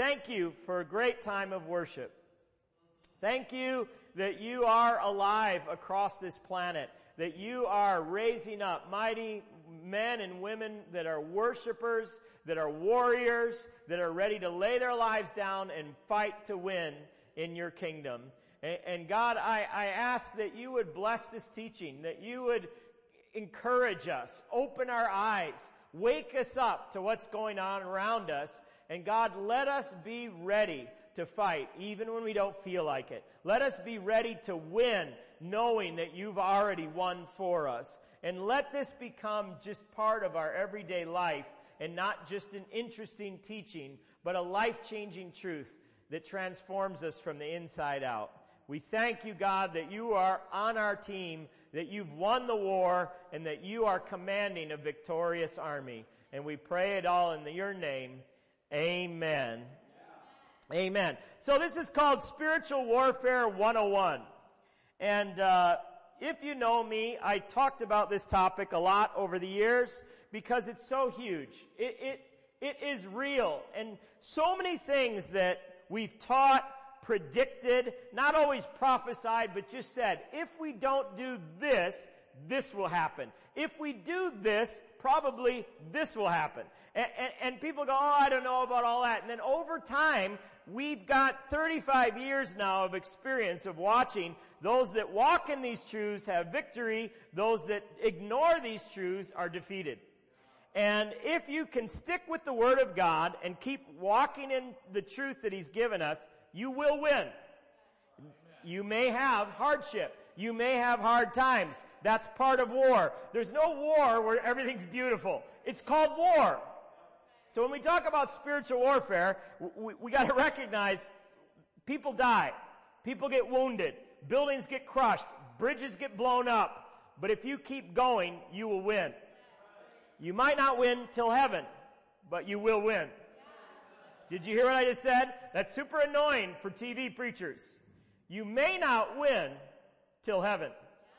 thank you for a great time of worship. Thank you that you are alive across this planet, that you are raising up mighty men and women that are worshipers, that are warriors, that are ready to lay their lives down and fight to win in your kingdom. And God, I ask that you would bless this teaching, that you would encourage us, open our eyes, wake us up to what's going on around us. And God, let us be ready to fight even when we don't feel like it. Let us be ready to win knowing that you've already won for us. And let this become just part of our everyday life and not just an interesting teaching, but a life-changing truth that transforms us from the inside out. We thank you, God, that you are on our team, that you've won the war, and that you are commanding a victorious army. And we pray it all in your name. Amen. Amen. So this is called Spiritual Warfare 101. And if you know me, I talked about this topic a lot over the years because it's so huge. It is real. And so many things that we've taught, predicted, not always prophesied, but just said, if we don't do this, this will happen. If we do this, probably this will happen. And people go, oh, I don't know about all that. And then over time, we've got 35 years now of experience of watching those that walk in these truths have victory. Those that ignore these truths are defeated. And if you can stick with the Word of God and keep walking in the truth that He's given us, you will win. You may have hardship. You may have hard times. That's part of war. There's no war where everything's beautiful. It's called war. So when we talk about spiritual warfare, we got to recognize people die. People get wounded. Buildings get crushed. Bridges get blown up. But if you keep going, you will win. You might not win till heaven, but you will win. Did you hear what I just said? That's super annoying for TV preachers. You may not win till heaven.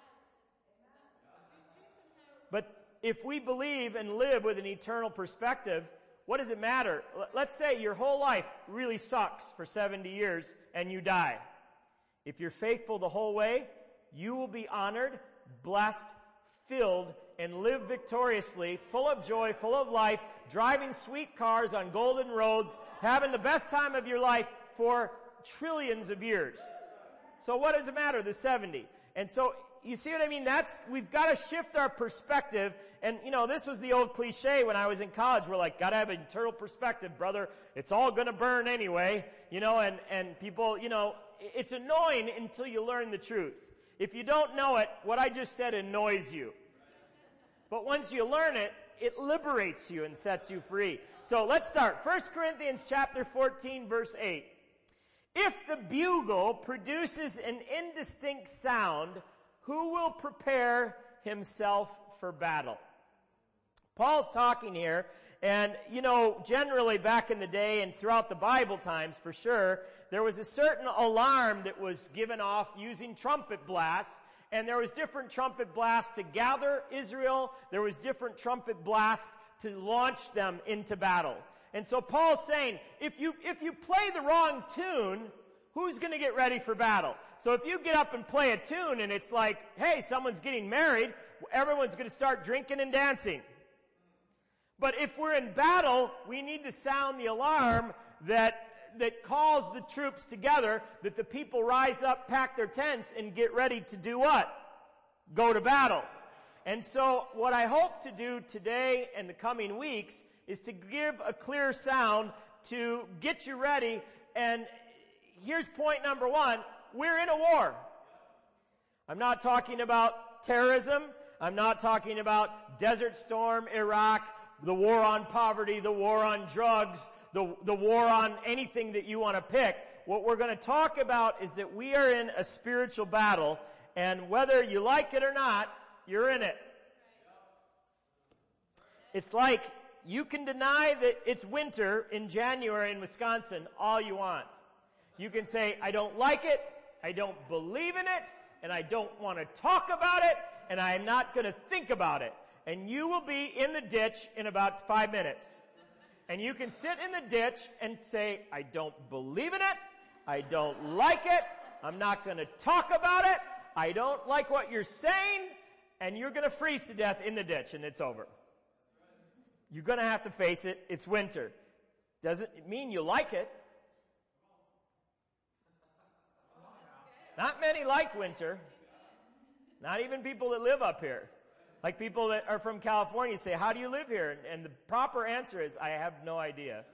But if we believe and live with an eternal perspective, what does it matter? Let's say your whole life really sucks for 70 years and you die. If you're faithful the whole way, you will be honored, blessed, filled, and live victoriously, full of joy, full of life, driving sweet cars on golden roads, having the best time of your life for trillions of years. So what does it matter, the 70? And so, you see what I mean? We've got to shift our perspective. And, this was the old cliche when I was in college. We're like, gotta have an eternal perspective, brother. It's all gonna burn anyway. And people, it's annoying until you learn the truth. If you don't know it, what I just said annoys you. But once you learn it, it liberates you and sets you free. So let's start. 1 Corinthians chapter 14, verse 8. If the bugle produces an indistinct sound, who will prepare himself for battle? Paul's talking here, and generally back in the day and throughout the Bible times for sure, there was a certain alarm that was given off using trumpet blasts, and there was different trumpet blasts to gather Israel. There was different trumpet blasts to launch them into battle. And so Paul's saying, if you play the wrong tune, who's going to get ready for battle? So if you get up and play a tune and it's like, hey, someone's getting married, everyone's going to start drinking and dancing. But if we're in battle, we need to sound the alarm that calls the troops together, that the people rise up, pack their tents, and get ready to do what? Go to battle. And so what I hope to do today and the coming weeks is to give a clear sound to get you ready. And here's point number one. We're in a war. I'm not talking about terrorism. I'm not talking about Desert Storm, Iraq, the war on poverty, the war on drugs, the war on anything that you want to pick. What we're going to talk about is that we are in a spiritual battle, and whether you like it or not, you're in it. It's like you can deny that it's winter in January in Wisconsin all you want. You can say, I don't like it, I don't believe in it, and I don't want to talk about it, and I am not going to think about it. And you will be in the ditch in about 5 minutes. And you can sit in the ditch and say, I don't believe in it. I don't like it. I'm not going to talk about it. I don't like what you're saying. And you're going to freeze to death in the ditch, and it's over. You're going to have to face it. It's winter. Doesn't mean you like it. Not many like winter. Not even people that live up here. Like people that are from California say, how do you live here? And the proper answer is, I have no idea.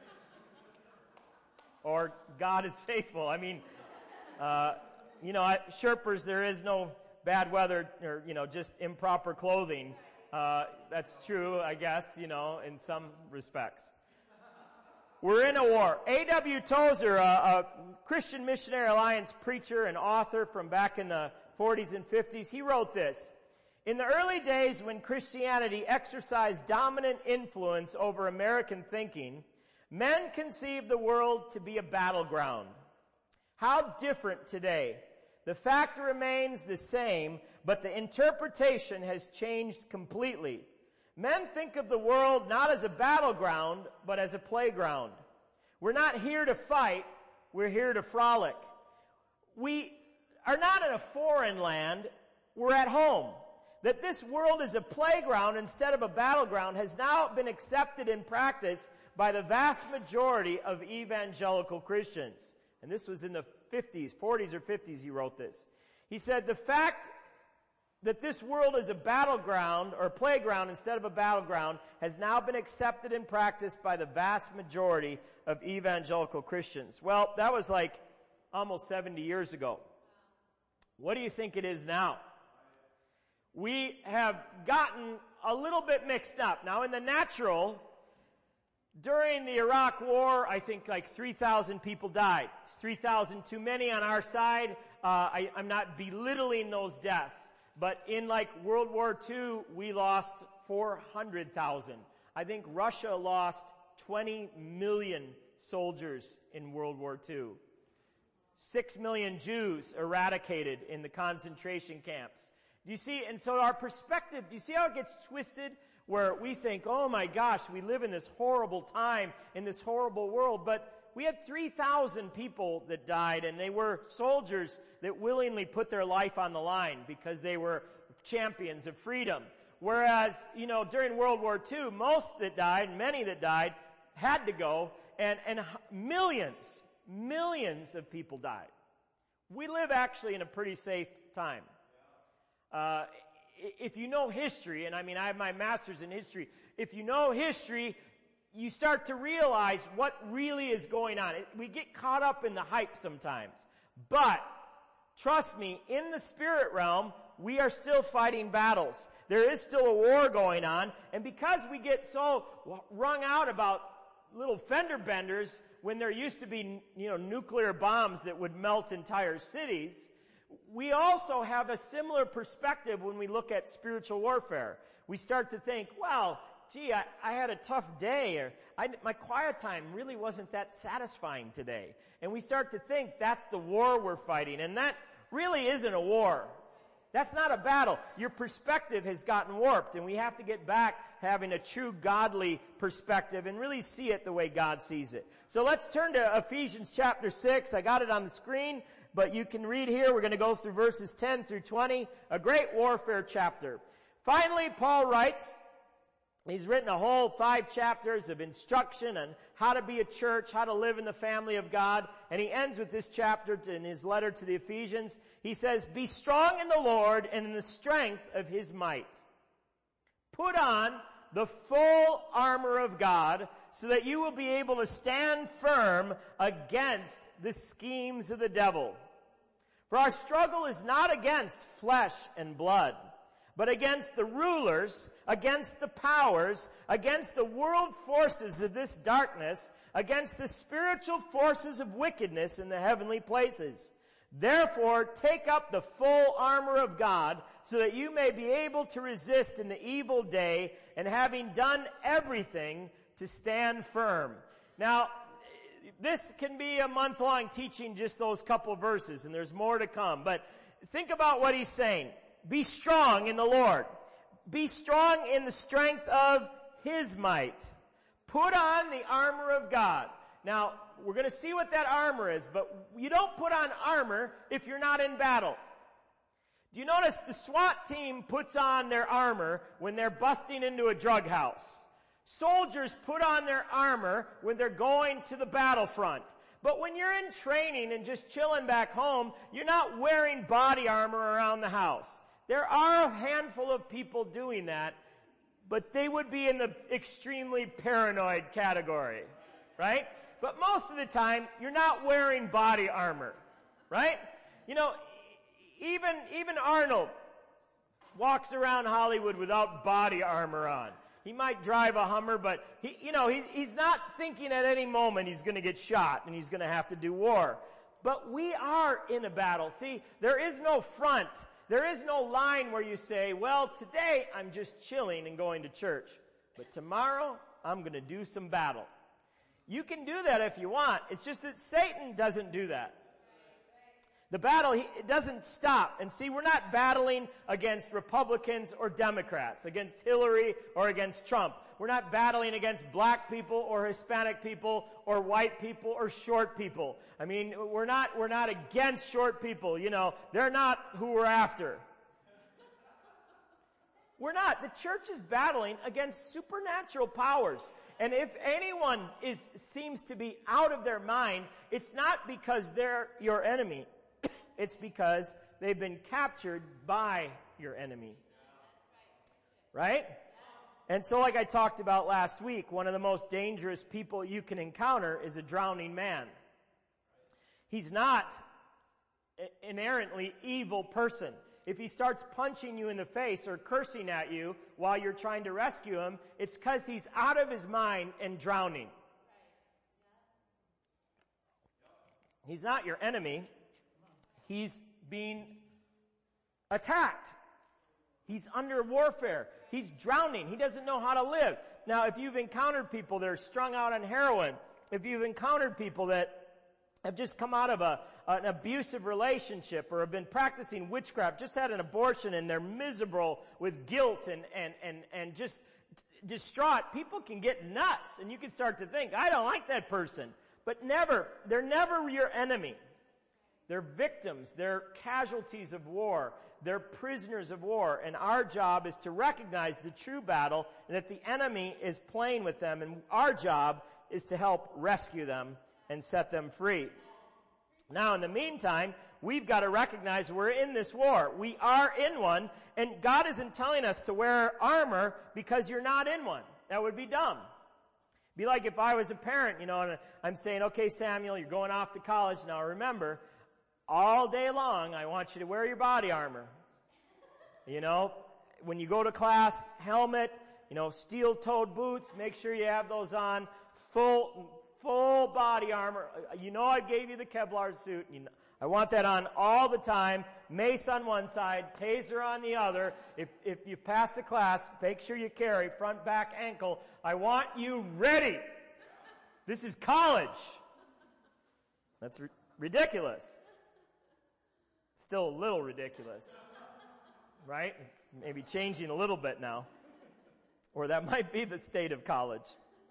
Or God is faithful. I mean, at Sherpers there is no bad weather or, just improper clothing. That's true, I guess, in some respects. We're in a war. A.W. Tozer, a Christian Missionary Alliance preacher and author from back in the 40s and 50s, he wrote this. In the early days when Christianity exercised dominant influence over American thinking, men conceived the world to be a battleground. How different today. The fact remains the same, but the interpretation has changed completely. Men think of the world not as a battleground, but as a playground. We're not here to fight, we're here to frolic. We are not in a foreign land, we're at home. That this world is a playground instead of a battleground has now been accepted in practice by the vast majority of evangelical Christians. And this was in the 40s or 50s he wrote this. He said, the fact that this world is a battleground or playground instead of a battleground has now been accepted in practice by the vast majority of evangelical Christians. Well, that was like almost 70 years ago. What do you think it is now? We have gotten a little bit mixed up. Now, in the natural, during the Iraq War, I think like 3,000 people died. It's 3,000 too many on our side. I'm not belittling those deaths. But in like World War II, we lost 400,000. I think Russia lost 20 million soldiers in World War II. 6 million Jews eradicated in the concentration camps. Do you see? And so our perspective, do you see how it gets twisted? Where we think, oh my gosh, we live in this horrible time, in this horrible world. But we had 3,000 people that died, and they were soldiers that willingly put their life on the line because they were champions of freedom. Whereas, during World War II, most that died, many that died, had to go, and millions of people died. We live actually in a pretty safe time. If you know history, and I have my master's in history, if you know history, you start to realize what really is going on. We get caught up in the hype sometimes. But, trust me, in the spirit realm, we are still fighting battles. There is still a war going on, and because we get so wrung out about little fender benders when there used to be, nuclear bombs that would melt entire cities, we also have a similar perspective when we look at spiritual warfare. We start to think, well, gee, I had a tough day, or my quiet time really wasn't that satisfying today. And we start to think that's the war we're fighting, and that really isn't a war. That's not a battle. Your perspective has gotten warped, and we have to get back having a true godly perspective and really see it the way God sees it. So let's turn to Ephesians chapter 6. I got it on the screen, but you can read here. We're going to go through verses 10 through 20, a great warfare chapter. Finally, Paul writes, he's written a whole 5 chapters of instruction on how to be a church, how to live in the family of God. And he ends with this chapter in his letter to the Ephesians. He says, be strong in the Lord and in the strength of his might. Put on the full armor of God so that you will be able to stand firm against the schemes of the devil. For our struggle is not against flesh and blood, but against the rulers, against the powers, against the world forces of this darkness, against the spiritual forces of wickedness in the heavenly places. Therefore, take up the full armor of God so that you may be able to resist in the evil day, and having done everything, to stand firm. Now, this can be a month-long teaching, just those couple verses, and there's more to come. But think about what he's saying. Be strong in the Lord. Be strong in the strength of his might. Put on the armor of God. Now, we're going to see what that armor is, but you don't put on armor if you're not in battle. Do you notice the SWAT team puts on their armor when they're busting into a drug house? Soldiers put on their armor when they're going to the battlefront. But when you're in training and just chilling back home, you're not wearing body armor around the house. There are a handful of people doing that, but they would be in the extremely paranoid category, right? But most of the time, you're not wearing body armor, right? You know, even Arnold walks around Hollywood without body armor on. He might drive a Hummer, but he's not thinking at any moment he's going to get shot and he's going to have to do war. But we are in a battle. See, there is no front. There is no line where you say, well, today I'm just chilling and going to church, but tomorrow I'm going to do some battle. You can do that if you want. It's just that Satan doesn't do that. The battle, it doesn't stop. And see, we're not battling against Republicans or Democrats, against Hillary or against Trump. We're not battling against black people or Hispanic people or white people or short people. I mean, we're not against short people. You know, they're not who we're after. We're not. The church is battling against supernatural powers. And if anyone seems to be out of their mind, it's not because they're your enemy. It's because they've been captured by your enemy. Right? And so like I talked about last week, one of the most dangerous people you can encounter is a drowning man. He's not an inherently evil person. If he starts punching you in the face or cursing at you while you're trying to rescue him, it's because he's out of his mind and drowning. He's not your enemy. He's being attacked. He's under warfare. He's drowning. He doesn't know how to live. Now, if you've encountered people that are strung out on heroin, if you've encountered people that have just come out of an abusive relationship or have been practicing witchcraft, just had an abortion and they're miserable with guilt and just distraught, people can get nuts and you can start to think, I don't like that person. But they're never your enemy. They're victims. They're casualties of war. They're prisoners of war. And our job is to recognize the true battle and that the enemy is playing with them. And our job is to help rescue them and set them free. Now, in the meantime, we've got to recognize we're in this war. We are in one. And God isn't telling us to wear armor because you're not in one. That would be dumb. Be like if I was a parent, and I'm saying, okay, Samuel, you're going off to college. Now remember, all day long, I want you to wear your body armor. When you go to class, helmet, steel-toed boots, make sure you have those on. Full body armor. I gave you the Kevlar suit. I want that on all the time. Mace on one side, taser on the other. If you pass the class, make sure you carry front, back, ankle. I want you ready. This is college. That's ridiculous. Still a little ridiculous, right? It's maybe changing a little bit now. Or that might be the state of college.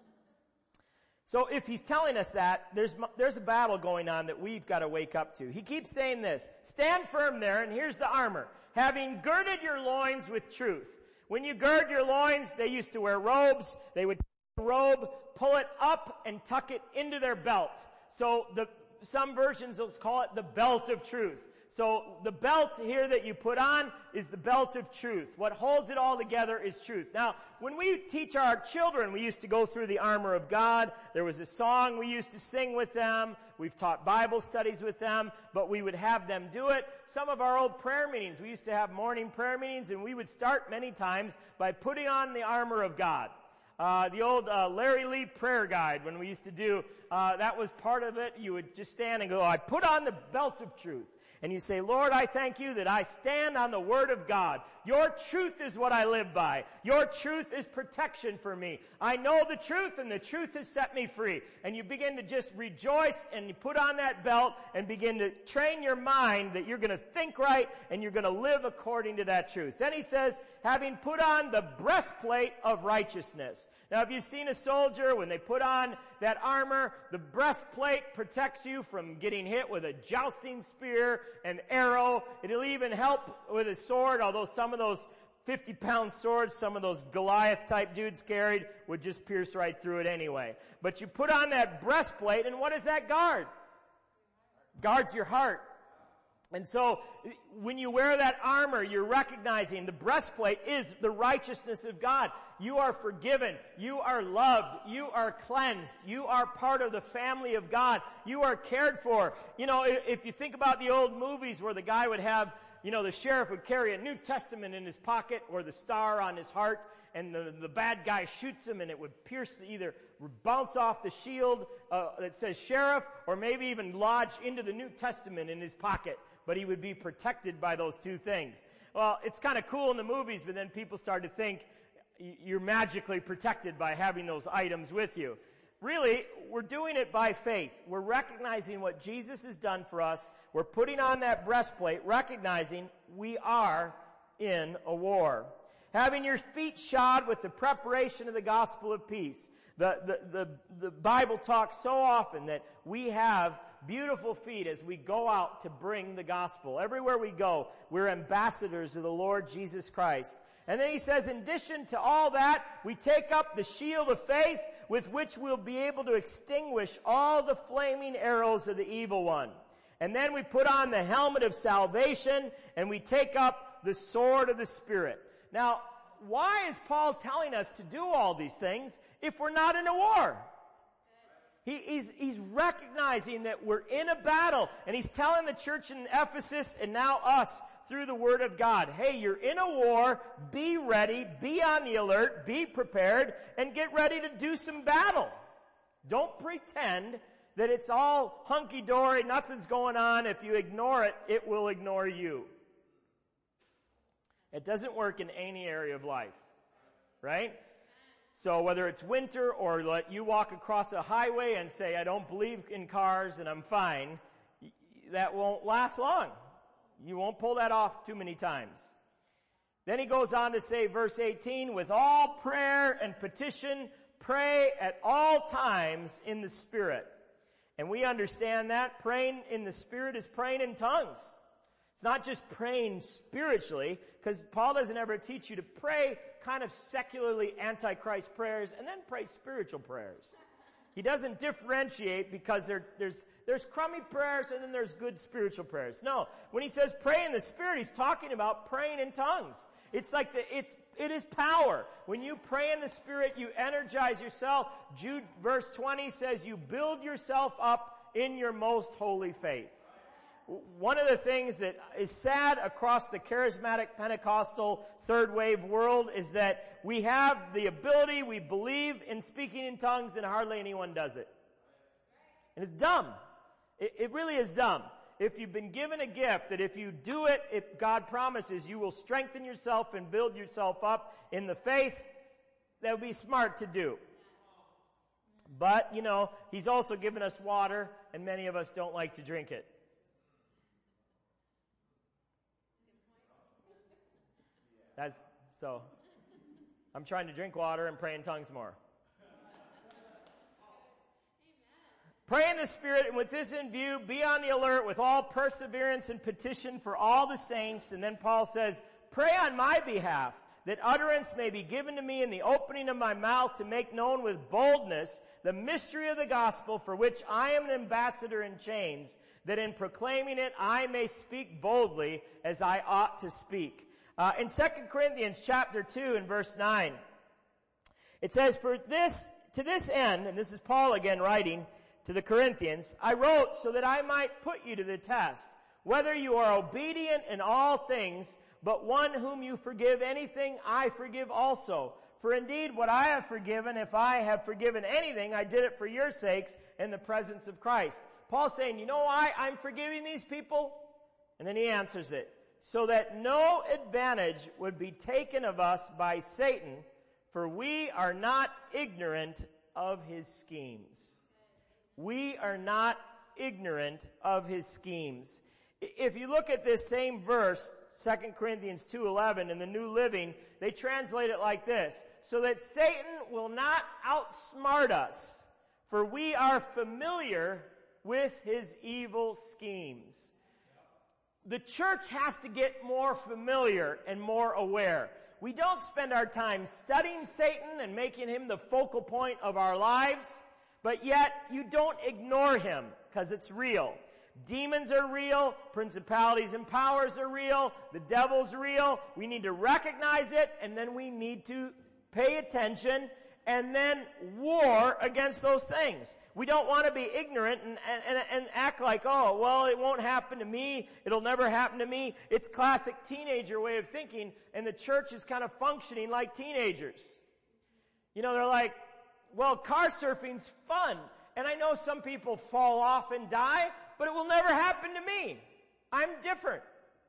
So if he's telling us that, there's a battle going on that we've got to wake up to. He keeps saying this, stand firm there, and here's the armor. Having girded your loins with truth. When you gird your loins, they used to wear robes. They would take the robe, pull it up, and tuck it into their belt. So some versions will call it the belt of truth. So the belt here that you put on is the belt of truth. What holds it all together is truth. Now, when we teach our children, we used to go through the armor of God. There was a song we used to sing with them. We've taught Bible studies with them, but we would have them do it. Some of our old prayer meetings, we used to have morning prayer meetings, and we would start many times by putting on the armor of God. The old Larry Lee prayer guide, when we used to do, that was part of it. You would just stand and go, I put on the belt of truth. And you say, Lord, I thank you that I stand on the Word of God. Your truth is what I live by. Your truth is protection for me. I know the truth, and the truth has set me free. And you begin to just rejoice, and you put on that belt and begin to train your mind that you're going to think right and you're going to live according to that truth. Then he says, having put on the breastplate of righteousness. Now, if you've seen a soldier, when they put on that armor, the breastplate protects you from getting hit with a jousting spear, an arrow. It'll even help with a sword, although some of those 50-pound swords some of those Goliath-type dudes carried would just pierce right through it anyway. But you put on that breastplate, and what does that guard? Guards your heart. And so, when you wear that armor, you're recognizing the breastplate is the righteousness of God. You are forgiven. You are loved. You are cleansed. You are part of the family of God. You are cared for. You know, if you think about the old movies where the guy would have, you know, the sheriff would carry a New Testament in his pocket or the star on his heart, and the bad guy shoots him and it would either bounce off the shield that says sheriff, or maybe even lodge into the New Testament in his pocket. But he would be protected by those two things. Well, it's kind of cool in the movies, but then people start to think you're magically protected by having those items with you. Really, we're doing it by faith. We're recognizing what Jesus has done for us. We're putting on that breastplate, recognizing we are in a war. Having your feet shod with the preparation of the gospel of peace. The Bible talks so often that we have beautiful feet as we go out to bring the gospel. Everywhere we go, we're ambassadors of the Lord Jesus Christ. And then he says, in addition to all that, we take up the shield of faith with which we'll be able to extinguish all the flaming arrows of the evil one. And then we put on the helmet of salvation, and we take up the sword of the Spirit. Now, why is Paul telling us to do all these things if we're not in a war? He's recognizing that we're in a battle, and he's telling the church in Ephesus and now us through the Word of God, hey, you're in a war, be ready, be on the alert, be prepared, and get ready to do some battle. Don't pretend that it's all hunky-dory, nothing's going on. If you ignore it, it will ignore you. It doesn't work in any area of life, right? So whether it's winter or let you walk across a highway and say, I don't believe in cars and I'm fine, that won't last long. You won't pull that off too many times. Then he goes on to say, verse 18, with all prayer and petition, pray at all times in the Spirit. And we understand that praying in the Spirit is praying in tongues. It's not just praying spiritually, because Paul doesn't ever teach you to pray kind of secularly antichrist prayers and then pray spiritual prayers. He doesn't differentiate because there's crummy prayers and then there's good spiritual prayers. No, when he says pray in the Spirit, he's talking about praying in tongues. It's like it is power. When you pray in the Spirit, you energize yourself. Jude verse 20 says you build yourself up in your most holy faith. One of the things that is sad across the charismatic Pentecostal third wave world is that we have the ability, we believe in speaking in tongues, and hardly anyone does it. And it's dumb. It really is dumb. If you've been given a gift, that if you do it, God promises you will strengthen yourself and build yourself up in the faith, that would be smart to do. But, you know, He's also given us water, and many of us don't like to drink it. So, I'm trying to drink water and pray in tongues more. Pray in the Spirit, and with this in view, be on the alert with all perseverance and petition for all the saints. And then Paul says, pray on my behalf, that utterance may be given to me in the opening of my mouth to make known with boldness the mystery of the gospel, for which I am an ambassador in chains, that in proclaiming it I may speak boldly as I ought to speak. In 2 Corinthians chapter 2 and verse 9, it says, to this end, and this is Paul again writing to the Corinthians, I wrote so that I might put you to the test, whether you are obedient in all things, but one whom you forgive anything, I forgive also. For indeed, what I have forgiven, if I have forgiven anything, I did it for your sakes in the presence of Christ. Paul's saying, you know why I'm forgiving these people? And then he answers it. So that no advantage would be taken of us by Satan, for we are not ignorant of his schemes. We are not ignorant of his schemes. If you look at this same verse, 2 Corinthians 2:11 in the New Living, they translate it like this: so that Satan will not outsmart us, for we are familiar with his evil schemes. The church has to get more familiar and more aware. We don't spend our time studying Satan and making him the focal point of our lives, but yet you don't ignore him because it's real. Demons are real. Principalities and powers are real. The devil's real. We need to recognize it, and then we need to pay attention and then war against those things. We don't want to be ignorant and act like, oh, well, it won't happen to me. It'll never happen to me. It's classic teenager way of thinking, and the church is kind of functioning like teenagers. You know, they're like, well, car surfing's fun. And I know some people fall off and die, but it will never happen to me. I'm different.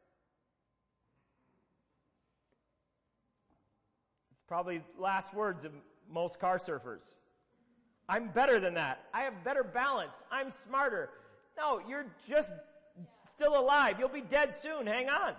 It's probably last words of most car surfers. I'm better than that. I have better balance. I'm smarter. No, you're just still alive. You'll be dead soon. Hang on.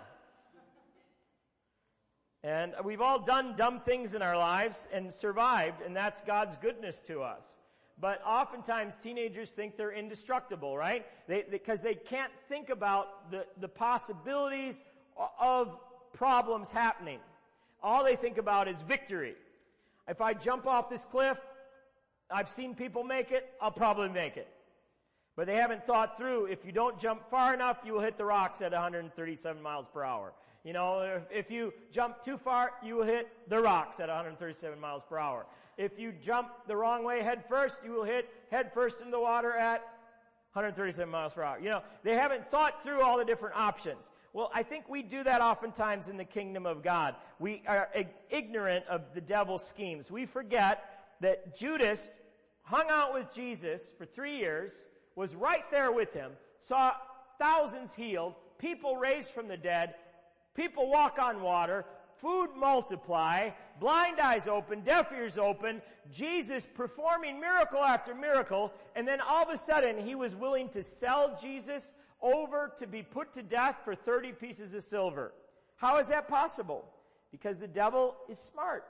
And we've all done dumb things in our lives and survived, and that's God's goodness to us. But oftentimes teenagers think they're indestructible, right? Because they can't think about the possibilities of problems happening. All they think about is victory. If I jump off this cliff, I've seen people make it, I'll probably make it. But they haven't thought through, if you don't jump far enough, you will hit the rocks at 137 miles per hour. You know, if you jump too far, you will hit the rocks at 137 miles per hour. If you jump the wrong way head first, you will hit head first in the water at 137 miles per hour. You know, they haven't thought through all the different options. Well, I think we do that oftentimes in the kingdom of God. We are ignorant of the devil's schemes. We forget that Judas hung out with Jesus for 3 years, was right there with him, saw thousands healed, people raised from the dead, people walk on water, food multiply, blind eyes open, deaf ears open, Jesus performing miracle after miracle, and then all of a sudden he was willing to sell Jesus over to be put to death for 30 pieces of silver. How is that possible? Because the devil is smart.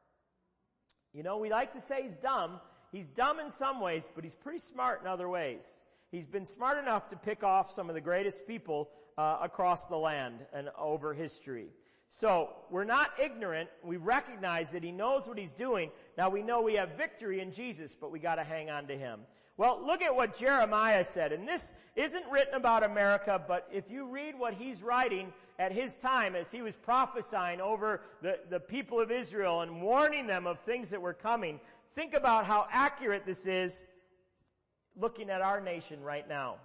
You know, we like to say he's dumb. He's dumb in some ways, but he's pretty smart in other ways. He's been smart enough to pick off some of the greatest people across the land and over history. So, we're not ignorant. We recognize that he knows what he's doing. Now we know we have victory in Jesus, but we gotta hang on to him. Well, look at what Jeremiah said, and this isn't written about America, but if you read what he's writing at his time as he was prophesying over the people of Israel and warning them of things that were coming, think about how accurate this is looking at our nation right now.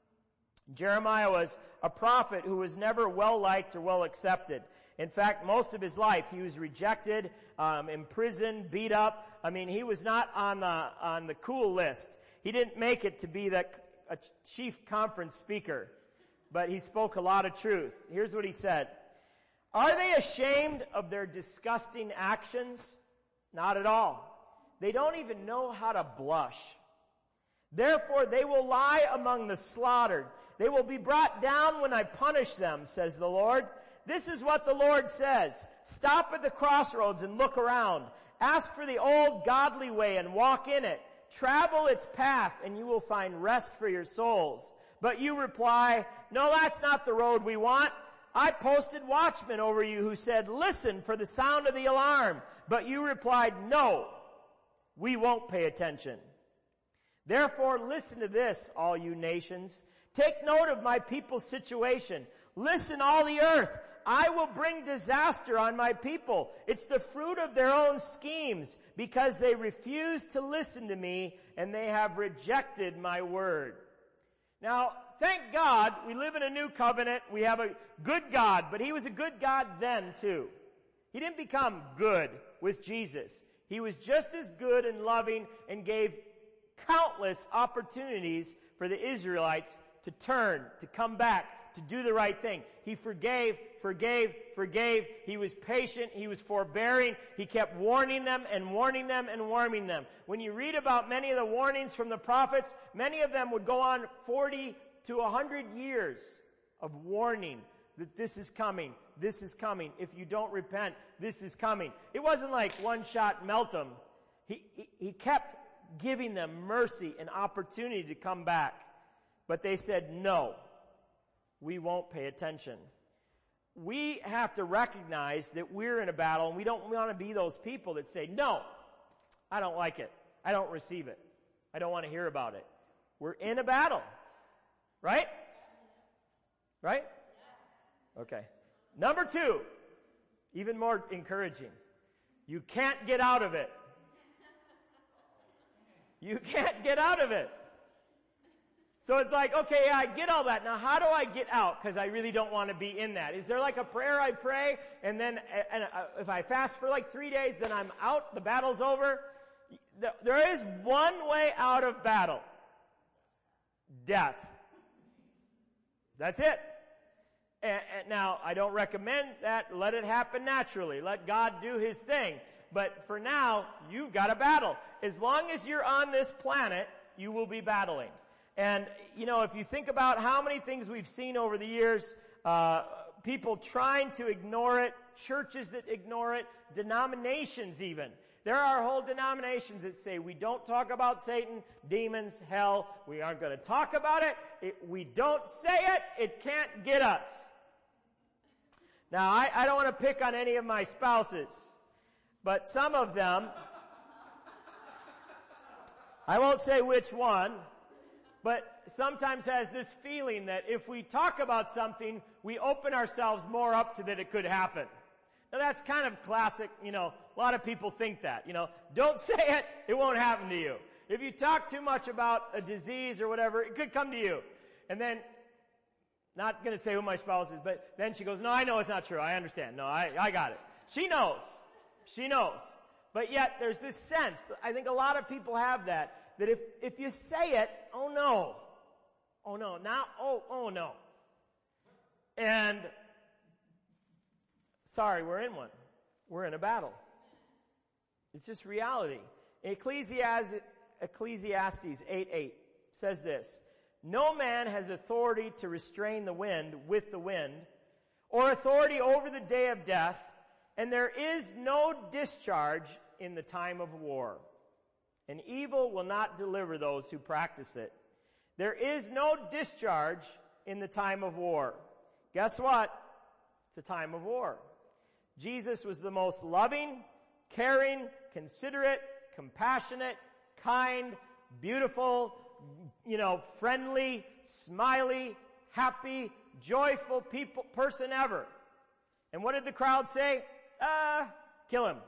Jeremiah was a prophet who was never well-liked or well-accepted. In fact, most of his life he was rejected, imprisoned, beat up. I mean, he was not on the cool list. He didn't make it to be a chief conference speaker, but he spoke a lot of truth. Here's what he said. Are they ashamed of their disgusting actions? Not at all. They don't even know how to blush. Therefore, they will lie among the slaughtered. They will be brought down when I punish them, says the Lord. This is what the Lord says. Stop at the crossroads and look around. Ask for the old godly way and walk in it. Travel its path and you will find rest for your souls. But you reply, no, that's not the road we want. I posted watchmen over you who said, listen for the sound of the alarm. But you replied, no, we won't pay attention. Therefore, listen to this, all you nations. Take note of my people's situation. Listen, all the earth. I will bring disaster on my people. It's the fruit of their own schemes, because they refuse to listen to me and they have rejected my word. Now, thank God we live in a new covenant. We have a good God, but he was a good God then too. He didn't become good with Jesus. He was just as good and loving and gave countless opportunities for the Israelites to turn, to come back, to do the right thing. He forgave. He was patient. He was forbearing. He kept warning them and warning them and warning them. When you read about many of the warnings from the prophets, many of them would go on 40 to 100 years of warning that this is coming. This is coming. If you don't repent, this is coming. It wasn't like one shot melt them. He kept giving them mercy and opportunity to come back. But they said, no, we won't pay attention. We have to recognize that we're in a battle, and we don't want to be those people that say, no, I don't like it. I don't receive it. I don't want to hear about it. We're in a battle. Right? Right? Okay. Number 2, even more encouraging. You can't get out of it. You can't get out of it. So it's like, okay, I get all that. Now how do I get out? Because I really don't want to be in that. Is there like a prayer I pray, and then if I fast for like 3 days, then I'm out, the battle's over? There is one way out of battle. Death. That's it. And now, I don't recommend that. Let it happen naturally. Let God do His thing. But for now, you've got a battle. As long as you're on this planet, you will be battling. And, if you think about how many things we've seen over the years, people trying to ignore it, churches that ignore it, denominations even. There are whole denominations that say we don't talk about Satan, demons, hell. We aren't going to talk about it. We don't say it. It can't get us. Now, I don't want to pick on any of my spouses, but some of them, I won't say which one, but sometimes has this feeling that if we talk about something, we open ourselves more up to that it could happen. Now that's kind of classic, a lot of people think that, don't say it, it won't happen to you. If you talk too much about a disease or whatever, it could come to you. And then, not gonna say who my spouse is, but then she goes, no, I know it's not true, I understand, no, I got it. She knows. But yet, there's this sense, I think a lot of people have that if you say it, oh no, now, oh no. And, sorry, we're in one. We're in a battle. It's just reality. Ecclesiastes 8:8 says this, no man has authority to restrain the wind with the wind, or authority over the day of death, and there is no discharge in the time of war. And evil will not deliver those who practice it. There is no discharge in the time of war. Guess what? It's a time of war. Jesus was the most loving, caring, considerate, compassionate, kind, beautiful, friendly, smiley, happy, joyful person ever. And what did the crowd say? Kill him.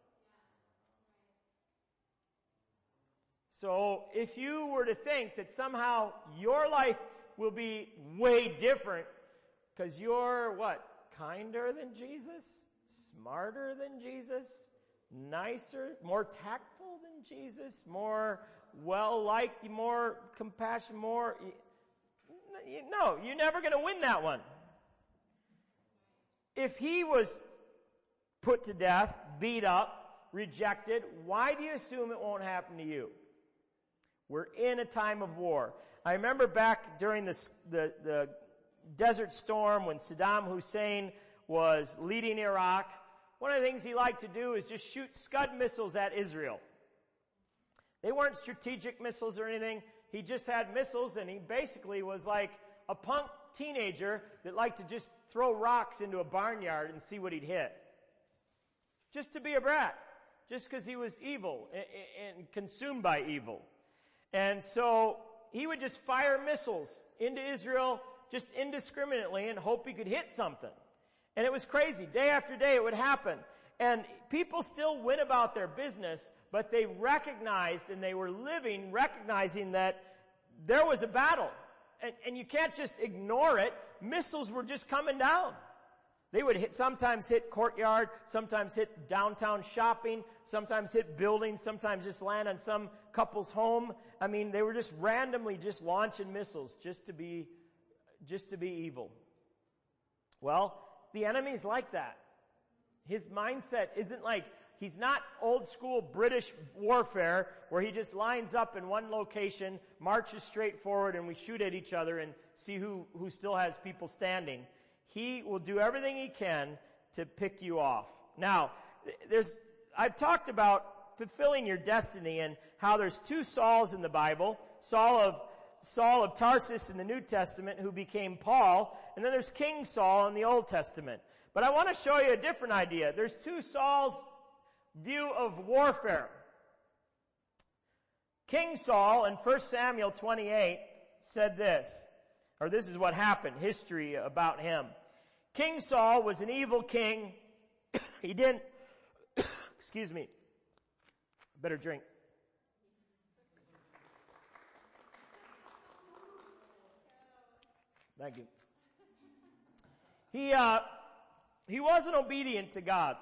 So if you were to think that somehow your life will be way different because you're kinder than Jesus? Smarter than Jesus? Nicer? More tactful than Jesus? More well-liked? More compassion? More? No, you're never going to win that one. If he was put to death, beat up, rejected, why do you assume it won't happen to you? We're in a time of war. I remember back during the Desert Storm when Saddam Hussein was leading Iraq, one of the things he liked to do is just shoot Scud missiles at Israel. They weren't strategic missiles or anything. He just had missiles, and he basically was like a punk teenager that liked to just throw rocks into a barnyard and see what he'd hit. Just to be a brat. Just because he was evil and consumed by evil. And so he would just fire missiles into Israel just indiscriminately and hope he could hit something. And it was crazy. Day after day it would happen. And people still went about their business, but they recognized and they were living recognizing that there was a battle. And you can't just ignore it. Missiles were just coming down. They would sometimes hit courtyard, sometimes hit downtown shopping, sometimes hit buildings, sometimes just land on some couple's home. I mean, they were just randomly just launching missiles just to be evil. Well, the enemy's like that. His mindset isn't like He's not old school British warfare where he just lines up in one location, marches straight forward, and we shoot at each other and see who still has people standing. He will do everything he can to pick you off. Now, I've talked about fulfilling your destiny and how there's two Sauls in the Bible. Saul of Tarsus in the New Testament who became Paul, and then there's King Saul in the Old Testament. But I want to show you a different idea. There's two Sauls' view of warfare. King Saul in 1 Samuel 28 said this, or this is what happened, history about him. King Saul was an evil king. He didn't, excuse me, better drink. Thank you. He wasn't obedient to God.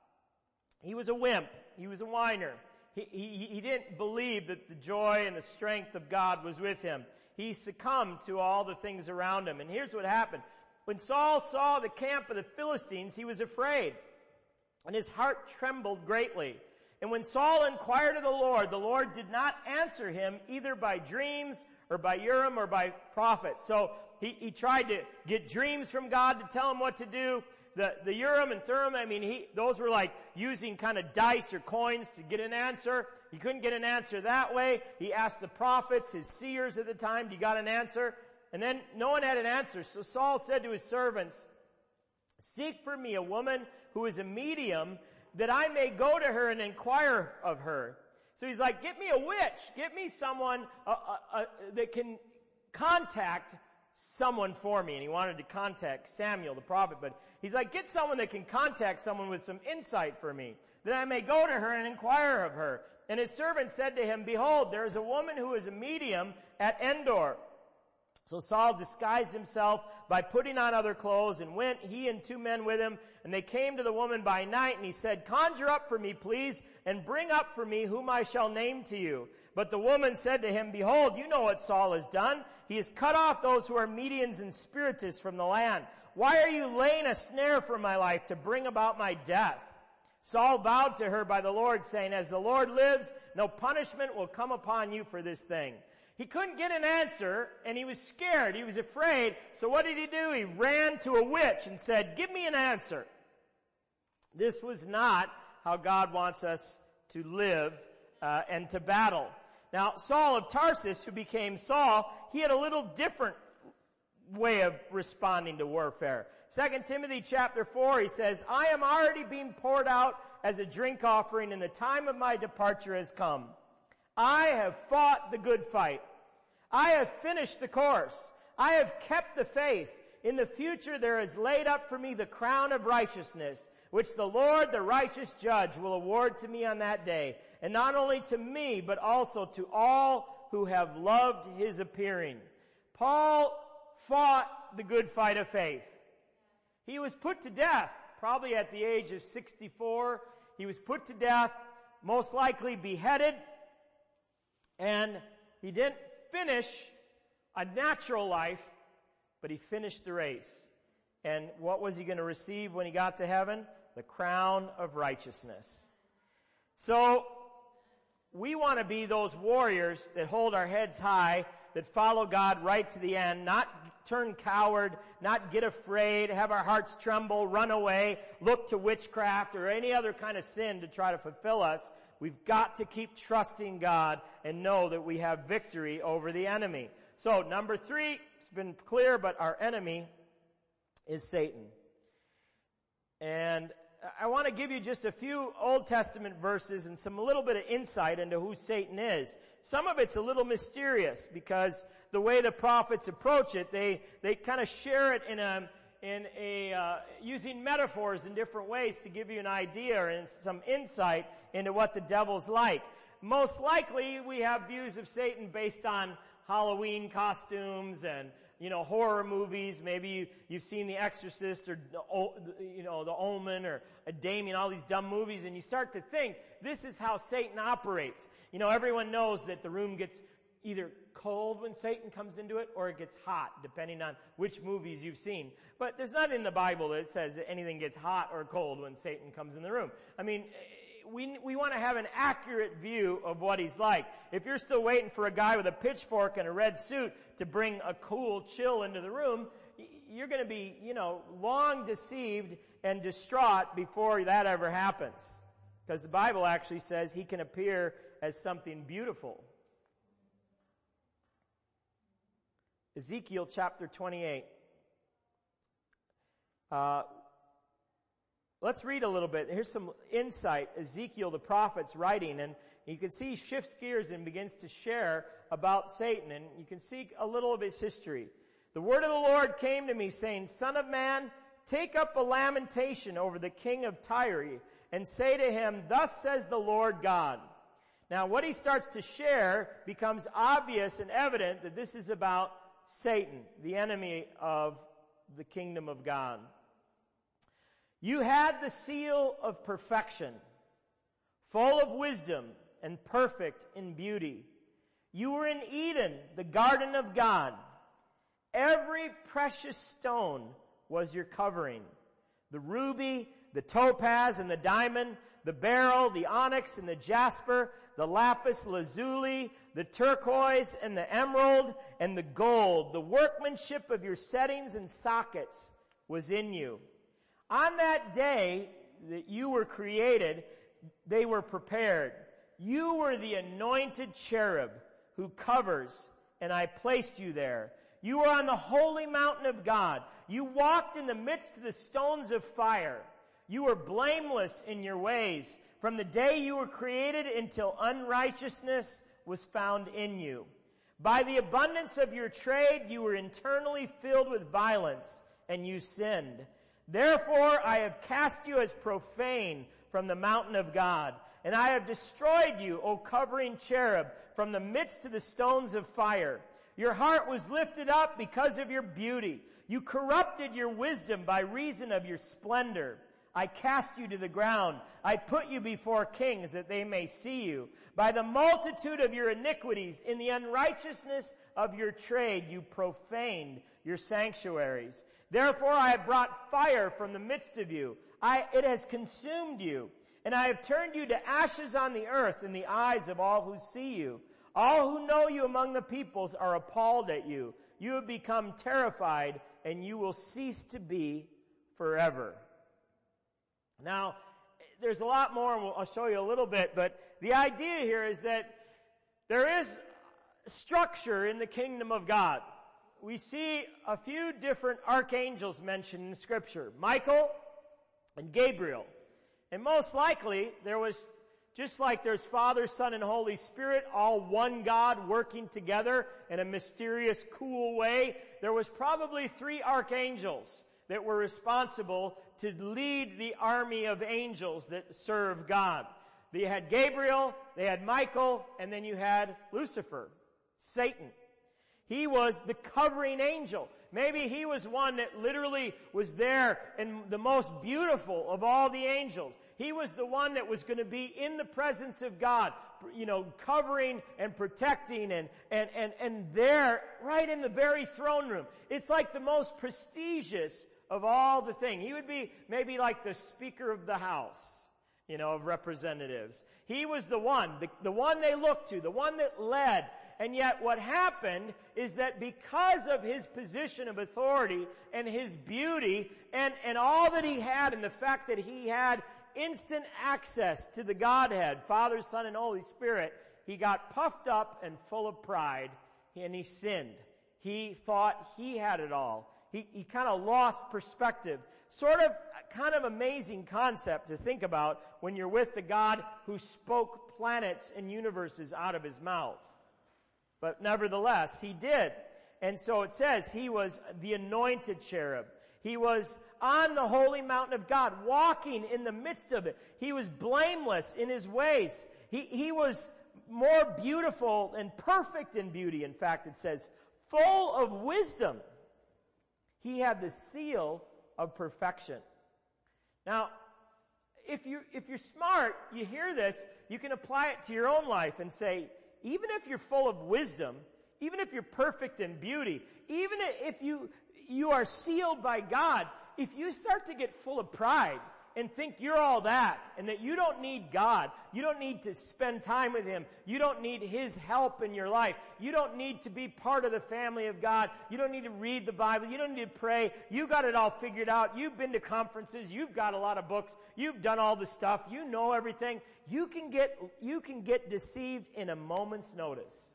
He was a wimp. He was a whiner. He didn't believe that the joy and the strength of God was with him. He succumbed to all the things around him. And here's what happened. When Saul saw the camp of the Philistines, he was afraid, and his heart trembled greatly. And when Saul inquired of the Lord did not answer him either by dreams or by Urim or by prophets. So he tried to get dreams from God to tell him what to do. The Urim and Thummim, those were like using kind of dice or coins to get an answer. He couldn't get an answer that way. He asked the prophets, his seers at the time, he got an answer. And then no one had an answer. So Saul said to his servants, "Seek for me a woman who is a medium, that I may go to her and inquire of her." So he's like, get me a witch. Get me someone that can contact someone for me. And he wanted to contact Samuel, the prophet. But he's like, get someone that can contact someone with some insight for me, that I may go to her and inquire of her. And his servant said to him, "Behold, there is a woman who is a medium at Endor." So Saul disguised himself by putting on other clothes and went, he and 2 men with him, and they came to the woman by night, and he said, "Conjure up for me, please, and bring up for me whom I shall name to you." But the woman said to him, "Behold, you know what Saul has done. He has cut off those who are mediums and spiritists from the land. Why are you laying a snare for my life to bring about my death?" Saul vowed to her by the Lord, saying, "As the Lord lives, no punishment will come upon you for this thing." He couldn't get an answer, and he was scared. He was afraid. So what did he do? He ran to a witch and said, "Give me an answer." This was not how God wants us to live and to battle. Now, Saul of Tarsus, who became Saul, he had a little different way of responding to warfare. 2 Timothy chapter 4, he says, "I am already being poured out as a drink offering, and the time of my departure has come. I have fought the good fight. I have finished the course. I have kept the faith. In the future there is laid up for me the crown of righteousness, which the Lord, the righteous judge, will award to me on that day. And not only to me, but also to all who have loved his appearing." Paul fought the good fight of faith. He was put to death, probably at the age of 64. He was put to death, most likely beheaded. And he didn't finish a natural life, but he finished the race. And what was he going to receive when he got to heaven? The crown of righteousness. So, we want to be those warriors that hold our heads high, that follow God right to the end, not turn coward, not get afraid, have our hearts tremble, run away, look to witchcraft or any other kind of sin to try to fulfill us. We've got to keep trusting God and know that we have victory over the enemy. So, number 3, it's been clear, but our enemy is Satan. And I want to give you just a few Old Testament verses and a little bit of insight into who Satan is. Some of it's a little mysterious because the way the prophets approach it, they kind of share it using metaphors in different ways to give you an idea and some insight into what the devil's like. Most likely, we have views of Satan based on Halloween costumes and, horror movies. Maybe you've seen The Exorcist or, The Omen or Damien, all these dumb movies, and you start to think, this is how Satan operates. Everyone knows that the room gets either cold when Satan comes into it or it gets hot, depending on which movies you've seen. But there's nothing in the Bible that says that anything gets hot or cold when Satan comes in the room. we want to have an accurate view of what he's like. If you're still waiting for a guy with a pitchfork and a red suit to bring a cool chill into the room, you're going to be, long deceived and distraught before that ever happens. Because the Bible actually says he can appear as something beautiful. Ezekiel chapter 28. Let's read a little bit. Here's some insight. Ezekiel, the prophet's writing, and you can see he shifts gears and begins to share about Satan, and you can see a little of his history. The word of the Lord came to me, saying, Son of man, take up a lamentation over the king of Tyre, and say to him, Thus says the Lord God. Now, what he starts to share becomes obvious and evident that this is about Satan, the enemy of the kingdom of God. You had the seal of perfection, full of wisdom and perfect in beauty. You were in Eden, the garden of God. Every precious stone was your covering. The ruby, the topaz and the diamond, the beryl, the onyx and the jasper, the lapis lazuli, the turquoise and the emerald and the gold. The workmanship of your settings and sockets was in you. On that day that you were created, they were prepared. You were the anointed cherub who covers, and I placed you there. You were on the holy mountain of God. You walked in the midst of the stones of fire. You were blameless in your ways from the day you were created until unrighteousness was found in you. By the abundance of your trade, you were internally filled with violence, and you sinned. Therefore, I have cast you as profane from the mountain of God, and I have destroyed you, O covering cherub, from the midst of the stones of fire. Your heart was lifted up because of your beauty. You corrupted your wisdom by reason of your splendor. I cast you to the ground. I put you before kings that they may see you. By the multitude of your iniquities, in the unrighteousness of your trade, you profaned your sanctuaries. Therefore I have brought fire from the midst of you. It has consumed you. And I have turned you to ashes on the earth in the eyes of all who see you. All who know you among the peoples are appalled at you. You have become terrified, and you will cease to be forever. Now, there's a lot more, and I'll show you a little bit, but the idea here is that there is structure in the kingdom of God. We see a few different archangels mentioned in Scripture, Michael and Gabriel. And most likely, there was, just like there's Father, Son, and Holy Spirit, all one God working together in a mysterious, cool way, there was probably 3 archangels that were responsible to lead the army of angels that serve God. They had Gabriel, they had Michael, and then you had Lucifer, Satan. He was the covering angel. Maybe he was one that literally was there and the most beautiful of all the angels. He was the one that was going to be in the presence of God, covering and protecting and there, right in the very throne room. It's like the most prestigious of all the things. He would be maybe like the Speaker of the House, of Representatives. He was the one they looked to, the one that led. And yet what happened is that because of his position of authority and his beauty and all that he had and the fact that he had instant access to the Godhead, Father, Son, and Holy Spirit, he got puffed up and full of pride and he sinned. He thought he had it all. He kind of lost perspective. Kind of amazing concept to think about when you're with the God who spoke planets and universes out of his mouth. But nevertheless, he did. And so it says he was the anointed cherub. He was on the holy mountain of God, walking in the midst of it. He was blameless in his ways. He was more beautiful and perfect in beauty. In fact, it says, full of wisdom. He had the seal of perfection. Now, if you're smart, you hear this, you can apply it to your own life and say, even if you're full of wisdom, even if you're perfect in beauty, even if you are sealed by God, if you start to get full of pride and think you're all that and that you don't need God. You don't need to spend time with Him. You don't need His help in your life. You don't need to be part of the family of God. You don't need to read the Bible. You don't need to pray. You got it all figured out. You've been to conferences. You've got a lot of books. You've done all the stuff. You know everything. You can get deceived in a moment's notice.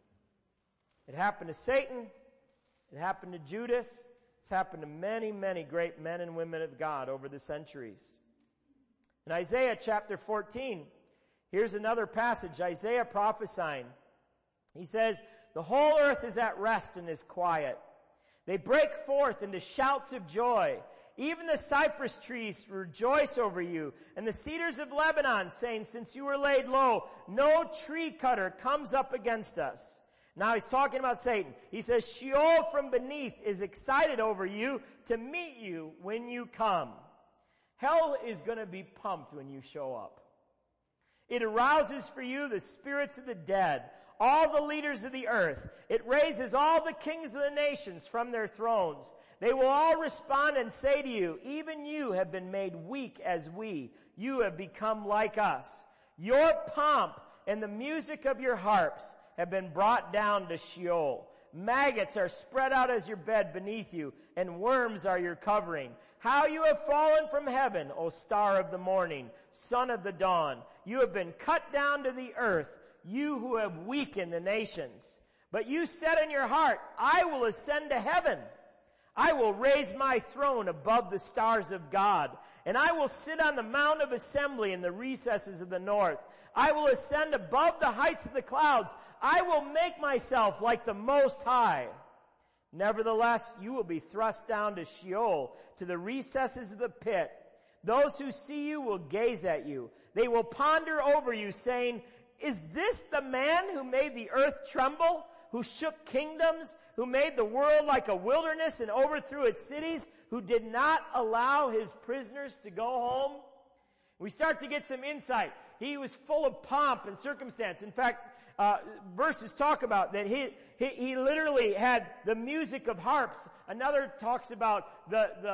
It happened to Satan. It happened to Judas. It's happened to many, many great men and women of God over the centuries. In Isaiah chapter 14, here's another passage, Isaiah prophesying. He says, "The whole earth is at rest and is quiet. They break forth into shouts of joy. Even the cypress trees rejoice over you, and the cedars of Lebanon, saying, since you were laid low, no tree cutter comes up against us." Now he's talking about Satan. He says, "Sheol from beneath is excited over you to meet you when you come." Hell is going to be pumped when you show up. It arouses for you the spirits of the dead, all the leaders of the earth. It raises all the kings of the nations from their thrones. They will all respond and say to you, "Even you have been made weak as we. You have become like us. Your pomp and the music of your harps have been brought down to Sheol. Maggots are spread out as your bed beneath you, and worms are your covering. How you have fallen from heaven, O star of the morning, son of the dawn. You have been cut down to the earth, you who have weakened the nations. But you said in your heart, I will ascend to heaven. I will raise my throne above the stars of God, and I will sit on the mount of assembly in the recesses of the north. I will ascend above the heights of the clouds. I will make myself like the Most High. Nevertheless, you will be thrust down to Sheol, to the recesses of the pit. Those who see you will gaze at you. They will ponder over you, saying, is this the man who made the earth tremble, who shook kingdoms, who made the world like a wilderness and overthrew its cities, who did not allow his prisoners to go home?" We start to get some insight. He was full of pomp and circumstance. In fact, verses talk about that he literally had the music of harps. Another talks about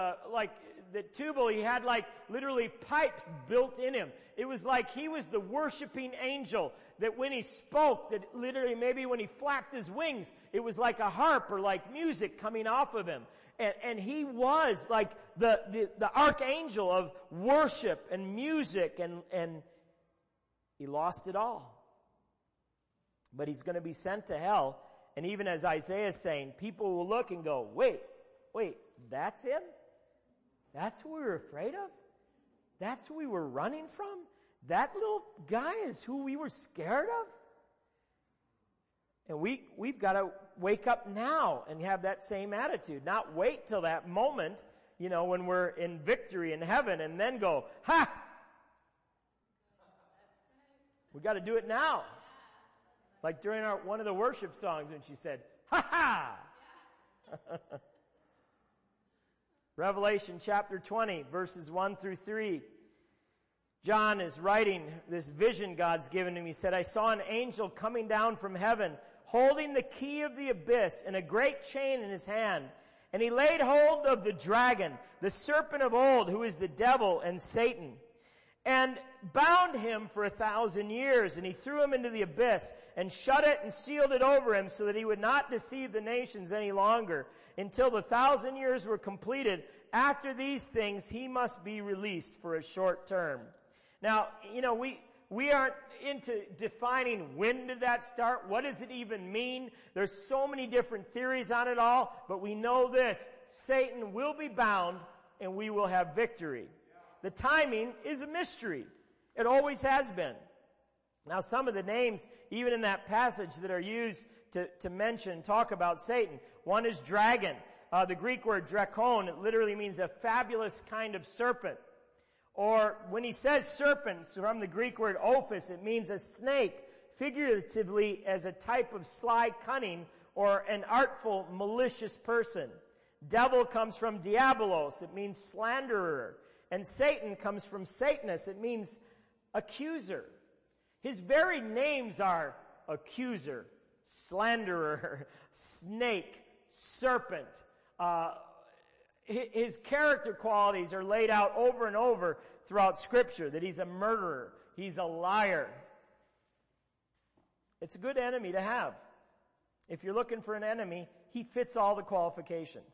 the tubal. He had literally pipes built in him. It was like he was the worshiping angel, that when he spoke, that literally maybe when he flapped his wings, it was like a harp or like music coming off of him. And he was like the archangel of worship and music, and he lost it all. But he's going to be sent to hell. And even as Isaiah is saying, people will look and go, wait, that's him? That's who we were afraid of? That's who we were running from? That little guy is who we were scared of? And we've got to wake up now and have that same attitude. Not wait till that moment, when we're in victory in heaven and then go, ha! We got to do it now. Like during one of the worship songs when she said, ha ha! Revelation chapter 20, verses 1 through 3. John is writing this vision God's given him. He said, I saw an angel coming down from heaven, holding the key of the abyss and a great chain in his hand. And he laid hold of the dragon, the serpent of old, who is the devil and Satan, and bound him for 1,000 years. And he threw him into the abyss and shut it and sealed it over him so that he would not deceive the nations any longer until the 1,000 years were completed. After these things, he must be released for a short term. Now, we aren't into defining when did that start. What does it even mean? There's so many different theories on it all, but we know this. Satan will be bound and we will have victory. The timing is a mystery. It always has been. Now, some of the names, even in that passage, that are used to mention, talk about Satan. One is dragon. The Greek word drakon, it literally means a fabulous kind of serpent. Or when he says serpent, from the Greek word ophis, it means a snake, figuratively as a type of sly cunning or an artful, malicious person. Devil comes from diabolos, it means slanderer. And Satan comes from Satanus, it means accuser. His very names are accuser, slanderer, snake, serpent. his character qualities are laid out over and over throughout Scripture, that he's a murderer, he's a liar. It's a good enemy to have. If you're looking for an enemy, he fits all the qualifications.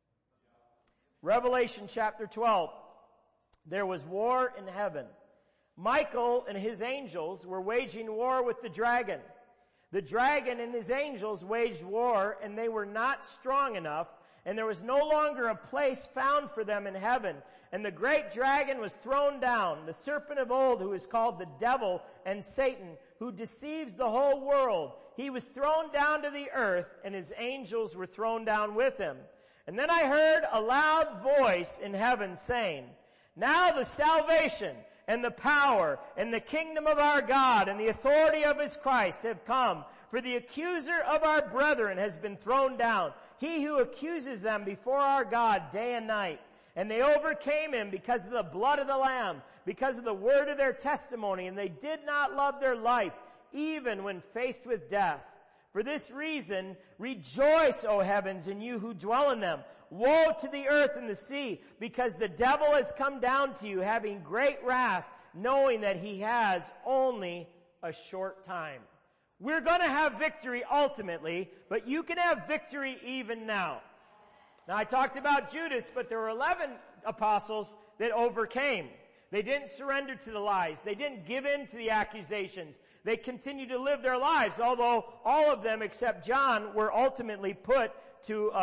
Revelation chapter 12. There was war in heaven. Michael and his angels were waging war with the dragon. The dragon and his angels waged war, and they were not strong enough, and there was no longer a place found for them in heaven. And the great dragon was thrown down, the serpent of old, who is called the devil and Satan, who deceives the whole world. He was thrown down to the earth, and his angels were thrown down with him. And then I heard a loud voice in heaven saying, now the salvation and the power and the kingdom of our God and the authority of his Christ have come. For the accuser of our brethren has been thrown down, he who accuses them before our God day and night. And they overcame him because of the blood of the Lamb, because of the word of their testimony, and they did not love their life, even when faced with death. For this reason, rejoice, O heavens, and you who dwell in them. Woe to the earth and the sea, because the devil has come down to you, having great wrath, knowing that he has only a short time. We're going to have victory ultimately, but you can have victory even now. Now, I talked about Judas, but there were 11 apostles that overcame. They didn't surrender to the lies. They didn't give in to the accusations. They continued to live their lives, although all of them except John were ultimately put to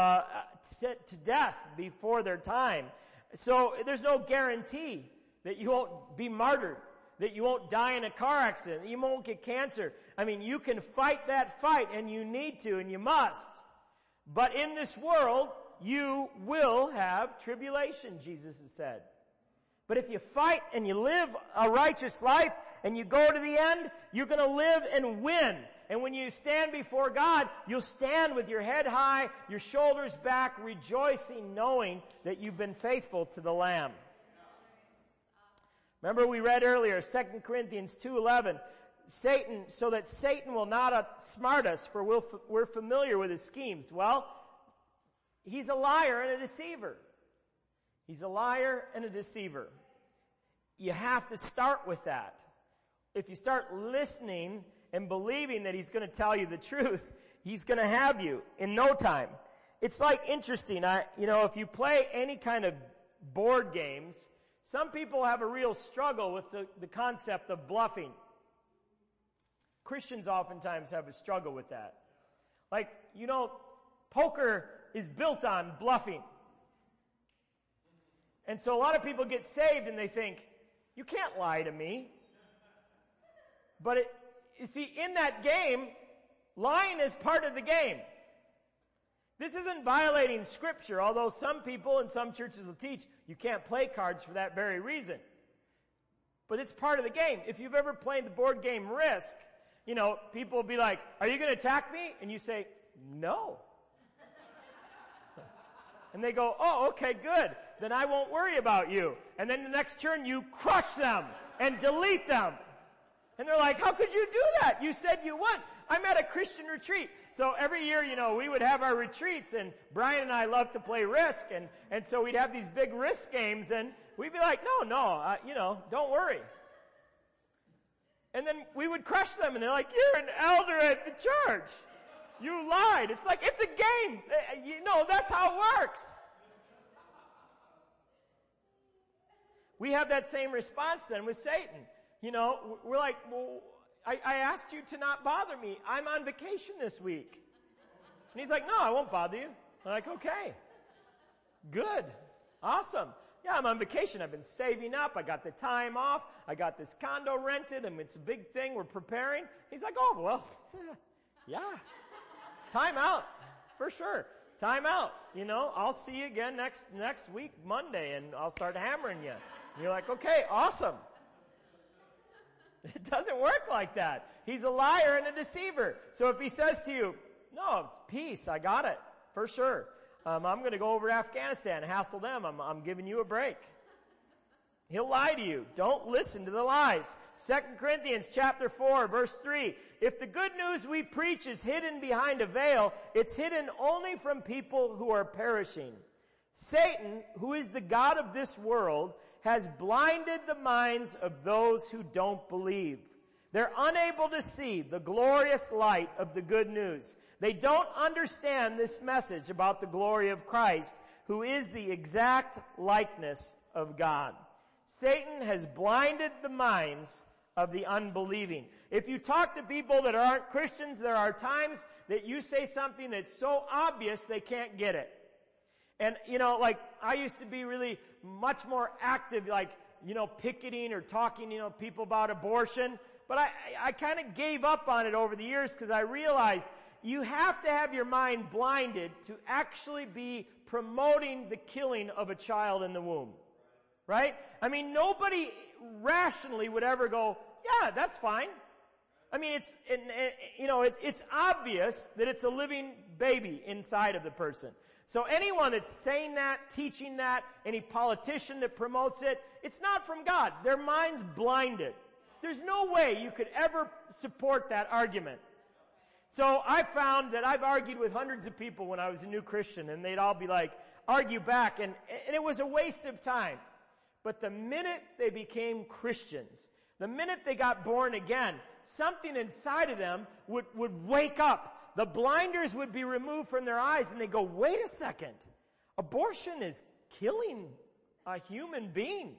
death before their time. So there's no guarantee that you won't be martyred, that you won't die in a car accident, that you won't get cancer. I mean, you can fight that fight, and you need to, and you must. But in this world, you will have tribulation, Jesus has said. But if you fight and you live a righteous life and you go to the end, you're going to live and win. And when you stand before God, you'll stand with your head high, your shoulders back, rejoicing, knowing that you've been faithful to the Lamb. Remember we read earlier, 2 Corinthians 2:11, Satan, so that Satan will not outsmart us, for we're familiar with his schemes. Well, he's a liar and a deceiver. He's a liar and a deceiver. You have to start with that. If you start listening and believing that he's going to tell you the truth, he's going to have you in no time. It's like interesting. If you play any kind of board games, some people have a real struggle with the concept of bluffing. Christians oftentimes have a struggle with that. Like, poker is built on bluffing. And so a lot of people get saved and they think, you can't lie to me. But you see, in that game, lying is part of the game. This isn't violating Scripture, although some people and some churches will teach you can't play cards for that very reason. But it's part of the game. If you've ever played the board game Risk, people will be like, are you going to attack me? And you say, no. And they go, oh, okay, good. Then I won't worry about you. And then the next turn you crush them and delete them. And they're like, how could you do that? You said you won. I'm at a Christian retreat. So every year, we would have our retreats, and Brian and I love to play Risk, and so we'd have these big Risk games, and we'd be like, no, don't worry. And then we would crush them, and they're like, you're an elder at the church. You lied. It's like, it's a game. That's how it works. We have that same response then with Satan. We're like, well, I asked you to not bother me. I'm on vacation this week. And he's like, no, I won't bother you. I'm like, okay. Good. Awesome. Yeah, I'm on vacation. I've been saving up. I got the time off. I got this condo rented, and it's a big thing. We're preparing. He's like, oh, well, yeah. Time out. For sure. Time out. I'll see you again next week, Monday, and I'll start hammering you. And you're like, okay, awesome. It doesn't work like that. He's a liar and a deceiver. So if he says to you, no, it's peace, I got it, for sure. I'm going to go over to Afghanistan and hassle them. I'm giving you a break. He'll lie to you. Don't listen to the lies. 2 Corinthians chapter 4, verse 3. If the good news we preach is hidden behind a veil, it's hidden only from people who are perishing. Satan, who is the god of this world, has blinded the minds of those who don't believe. They're unable to see the glorious light of the good news. They don't understand this message about the glory of Christ, who is the exact likeness of God. Satan has blinded the minds of the unbelieving. If you talk to people that aren't Christians, there are times that you say something that's so obvious they can't get it. And, like, I used to be really much more active, like, picketing or talking, people about abortion. But I kind of gave up on it over the years because I realized you have to have your mind blinded to actually be promoting the killing of a child in the womb. Right? I mean, nobody rationally would ever go, yeah, that's fine. I mean, it's obvious that it's a living baby inside of the person. So anyone that's saying that, teaching that, any politician that promotes it, it's not from God. Their mind's blinded. There's no way you could ever support that argument. So I found that I've argued with hundreds of people when I was a new Christian, and they'd all be like, argue back, and it was a waste of time. But the minute they became Christians, the minute they got born again, something inside of them would wake up. The blinders would be removed from their eyes, and they go, wait a second. Abortion is killing a human being.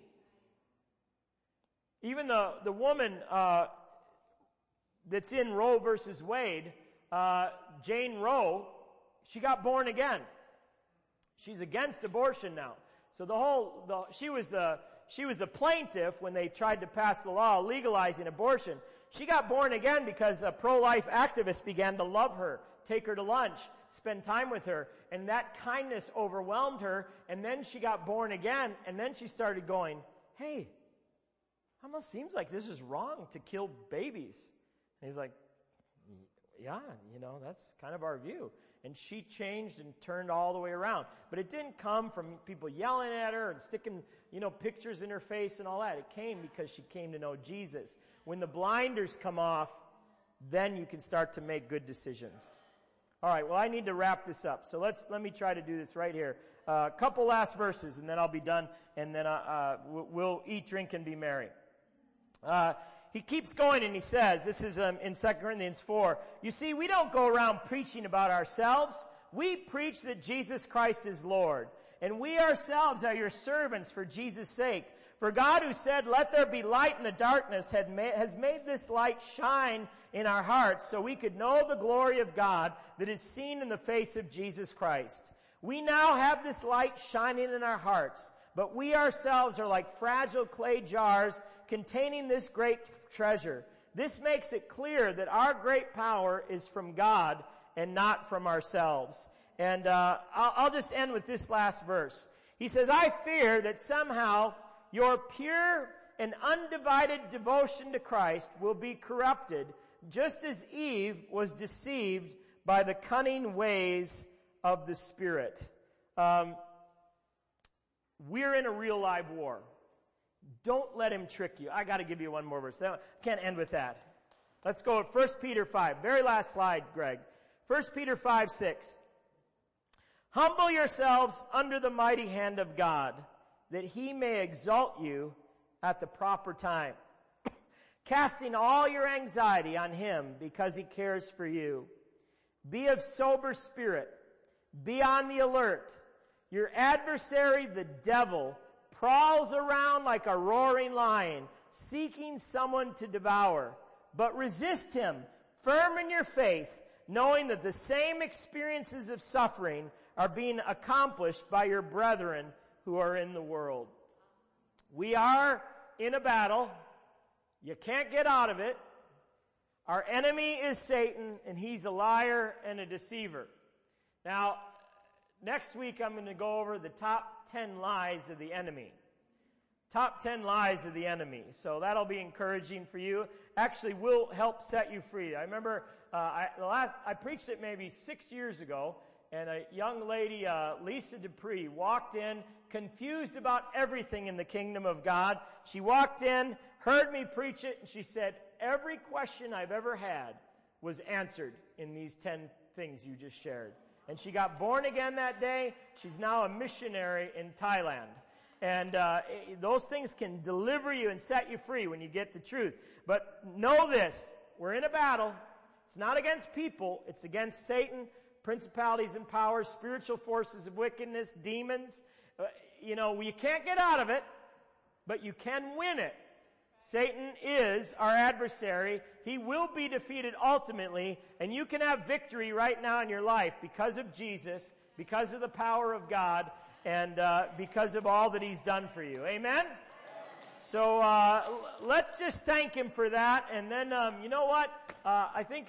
Even the woman that's in Roe versus Wade, Jane Roe, she got born again. She's against abortion now. So she was the plaintiff when they tried to pass the law legalizing abortion. She got born again because a pro-life activist began to love her, take her to lunch, spend time with her, and that kindness overwhelmed her, and then she got born again, and then she started going, hey, almost seems like this is wrong to kill babies. And he's like, yeah, that's kind of our view. And she changed and turned all the way around. But it didn't come from people yelling at her and sticking, pictures in her face and all that. It came because she came to know Jesus. When the blinders come off, then you can start to make good decisions. All right, well, I need to wrap this up. So let me try to do this right here. A couple last verses, and then I'll be done, and then we'll eat, drink, and be merry. He keeps going and he says, this is in 2 Corinthians 4, you see, we don't go around preaching about ourselves. We preach that Jesus Christ is Lord. And we ourselves are your servants for Jesus' sake. For God who said, let there be light in the darkness, has made this light shine in our hearts so we could know the glory of God that is seen in the face of Jesus Christ. We now have this light shining in our hearts, but we ourselves are like fragile clay jars containing this great treasure. This makes it clear that our great power is from God and not from ourselves. And I'll just end with this last verse. He says, I fear that somehow your pure and undivided devotion to Christ will be corrupted, just as Eve was deceived by the cunning ways of the Spirit. We're in a real live war. Don't let him trick you. I got to give you one more verse. I can't end with that. Let's go at 1 Peter 5. Very last slide, Greg. 1 Peter 5:6. Humble yourselves under the mighty hand of God, that he may exalt you at the proper time, casting all your anxiety on him because he cares for you. Be of sober spirit. Be on the alert. Your adversary, the devil, prowls around like a roaring lion, seeking someone to devour. But resist him, firm in your faith, knowing that the same experiences of suffering are being accomplished by your brethren who are in the world. We are in a battle. You can't get out of it. Our enemy is Satan, and he's a liar and a deceiver. Now, next week I'm going to go over the top 10 lies of the enemy. Top 10 lies of the enemy. So that'll be encouraging for you. Actually will help set you free. I remember I preached it maybe 6 years ago, and a young lady, Lisa Dupree, walked in confused about everything in the kingdom of God. She walked in, heard me preach it, and she said, every question I've ever had was answered in these 10 things you just shared. And she got born again that day. She's now a missionary in Thailand. And those things can deliver you and set you free when you get the truth. But know this, we're in a battle. It's not against people. It's against Satan, principalities and powers, spiritual forces of wickedness, demons. You can't get out of it, but you can win it. Satan is our adversary. He will be defeated ultimately, and you can have victory right now in your life because of Jesus, because of the power of God, and because of all that He's done for you. Amen? So let's just thank Him for that, and then you know what? I think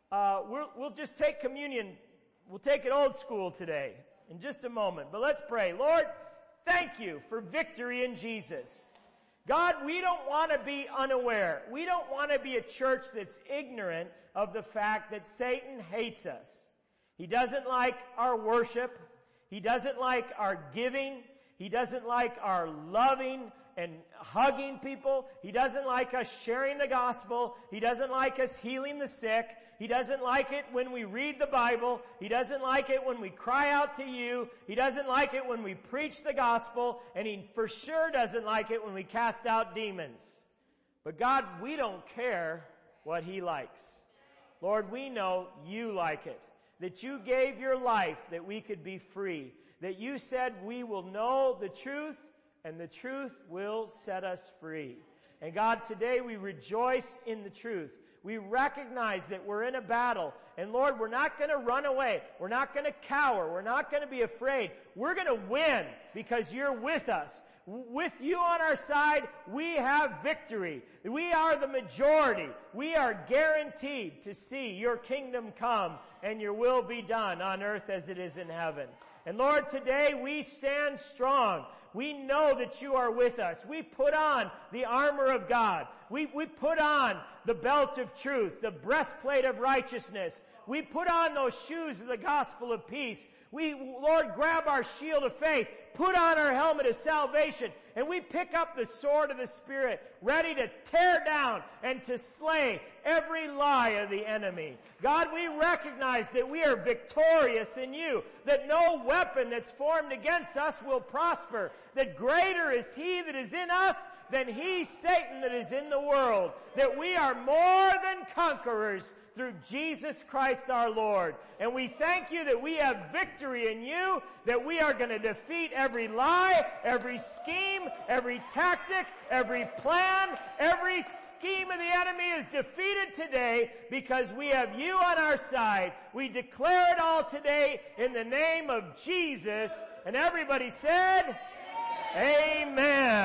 we'll just take communion. We'll take it old school today in just a moment. But let's pray. Lord, thank You for victory in Jesus. God, we don't want to be unaware. We don't want to be a church that's ignorant of the fact that Satan hates us. He doesn't like our worship. He doesn't like our giving. He doesn't like our loving and hugging people. He doesn't like us sharing the gospel. He doesn't like us healing the sick. He doesn't like it when we read the Bible. He doesn't like it when we cry out to You. He doesn't like it when we preach the gospel. And He for sure doesn't like it when we cast out demons. But God, we don't care what He likes. Lord, we know You like it. That You gave Your life that we could be free. That You said we will know the truth and the truth will set us free. And God, today we rejoice in the truth. We recognize that we're in a battle. And Lord, we're not going to run away. We're not going to cower. We're not going to be afraid. We're going to win because You're with us. With You on our side, we have victory. We are the majority. We are guaranteed to see Your kingdom come and Your will be done on earth as it is in heaven. And Lord, today we stand strong. We know that You are with us. We put on the armor of God. We put on the belt of truth, the breastplate of righteousness. We put on those shoes of the gospel of peace. We, Lord, grab our shield of faith, put on our helmet of salvation, and we pick up the sword of the Spirit, ready to tear down and to slay every lie of the enemy. God, we recognize that we are victorious in You, that no weapon that's formed against us will prosper, that greater is He that is in us than he, Satan, that is in the world, that we are more than conquerors through Jesus Christ our Lord. And we thank You that we have victory in You, that we are going to defeat every lie, every scheme, every tactic, every plan, every scheme of the enemy is defeated today because we have You on our side. We declare it all today in the name of Jesus. And everybody said, Amen.